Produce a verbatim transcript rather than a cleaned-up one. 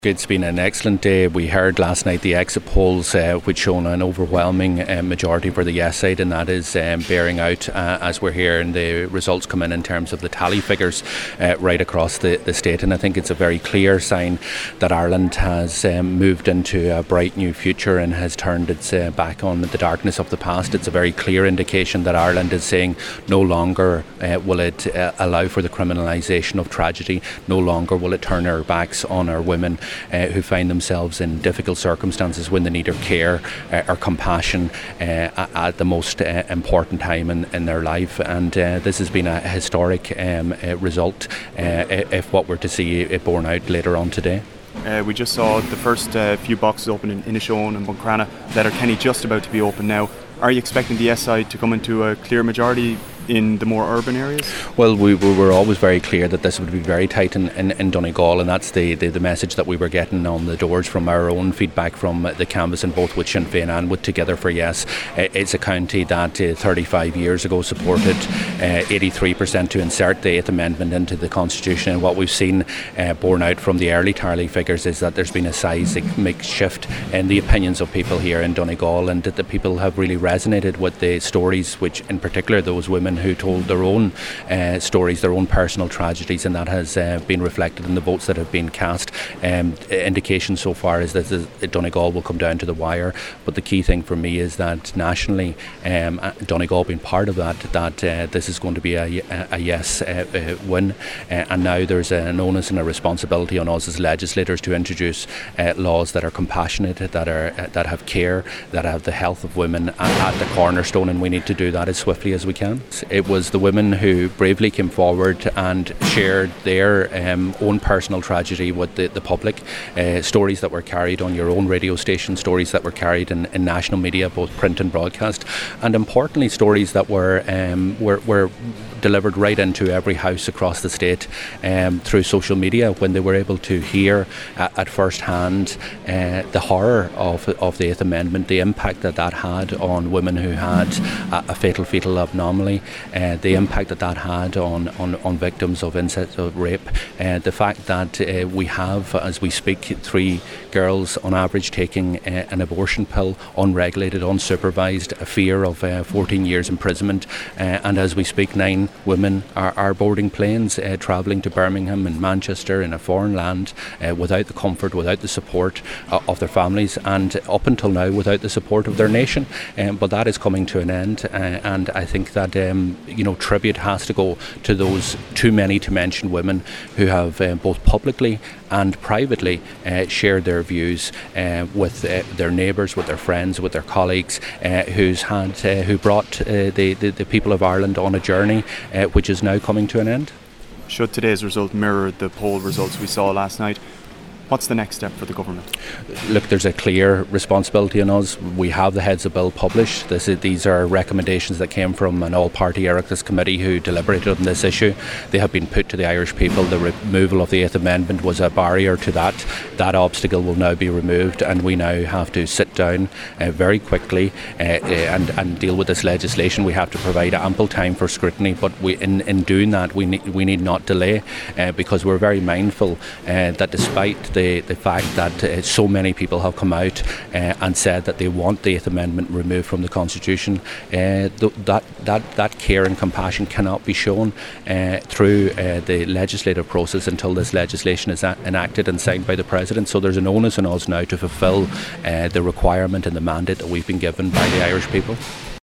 It's been an excellent day. We heard last night the exit polls uh, which shown an overwhelming uh, majority for the yes side, and that is um, bearing out uh, as we're hearing the results come in in terms of the tally figures uh, right across the, the state. And I think it's a very clear sign that Ireland has um, moved into a bright new future and has turned its uh, back on the darkness of the past. It's a very clear indication that Ireland is saying no longer uh, will it uh, allow for the criminalisation of tragedy, no longer will it turn our backs on our women Uh, who find themselves in difficult circumstances when they need our care uh, or compassion uh, at the most uh, important time in, in their life. And uh, this has been a historic um, uh, result uh, if what we're to see it borne out later on today. Uh, we just saw the first uh, few boxes open in Inishowen and Buncrana. Letterkenny just about to be open now. Are you expecting the yes side to come into a clear majority in the more urban areas? Well, we, we were always very clear that this would be very tight in, in, in Donegal, and that's the, the, the message that we were getting on the doors from our own feedback from the canvass, in both with Sinn Féin and with Together for Yes. Uh, it's a county that uh, thirty-five years ago supported uh, eighty-three percent to insert the eighth Amendment into the Constitution, and what we've seen uh, borne out from the early tally figures is that there's been a seismic shift in the opinions of people here in Donegal, and that the people have really resonated with the stories, which in particular those women who told their own uh, stories, their own personal tragedies, and that has uh, been reflected in the votes that have been cast. Um, indication so far is that the, Donegal will come down to the wire, but the key thing for me is that nationally, um, Donegal being part of that, that uh, this is going to be a, a, a yes uh, uh, win, uh, and now there's an onus and a responsibility on us as legislators to introduce uh, laws that are compassionate, that are uh, that have care, that have the health of women at, at the cornerstone, and we need to do that as swiftly as we can. It was the women who bravely came forward and shared their um, own personal tragedy with the, the public, uh, stories that were carried on your own radio station, stories that were carried in, in national media, both print and broadcast, and importantly stories that were um, were, were delivered right into every house across the state um, through social media, when they were able to hear uh, at first hand uh, the horror of, of the eighth Amendment, the impact that that had on women who had a, a fatal fetal anomaly, uh, the impact that that had on, on, on victims of incest, of rape, uh, the fact that uh, we have, as we speak, three girls on average taking uh, an abortion pill, unregulated, unsupervised, a fear of uh, fourteen years imprisonment, uh, and as we speak, nine women are, are boarding planes, uh, travelling to Birmingham and Manchester in a foreign land uh, without the comfort, without the support uh, of their families, and up until now without the support of their nation. Um, but that is coming to an end, uh, and I think that um, you know tribute has to go to those too many to mention women who have uh, both publicly and privately uh, shared their views uh, with uh, their neighbours, with their friends, with their colleagues, uh, who's had, uh, who brought uh, the, the, the people of Ireland on a journey uh, which is now coming to an end. Should today's result mirror the poll results we saw last night, what's the next step for the government? Look, there's a clear responsibility on us. We have the heads of bill published. This is, these are recommendations that came from an all-party Oireachtas committee who deliberated on this issue. They have been put to the Irish people. The removal of the eighth Amendment was a barrier to that. That obstacle will now be removed, and we now have to sit down uh, very quickly uh, uh, and, and deal with this legislation. We have to provide ample time for scrutiny, but we, in, in doing that we need, we need not delay, uh, because we're very mindful uh, that despite the The, the fact that uh, so many people have come out uh, and said that they want the eighth Amendment removed from the Constitution, uh, th- that, that, that care and compassion cannot be shown uh, through uh, the legislative process until this legislation is a- enacted and signed by the President. So there's an onus on us now to fulfil uh, the requirement and the mandate that we've been given by the Irish people.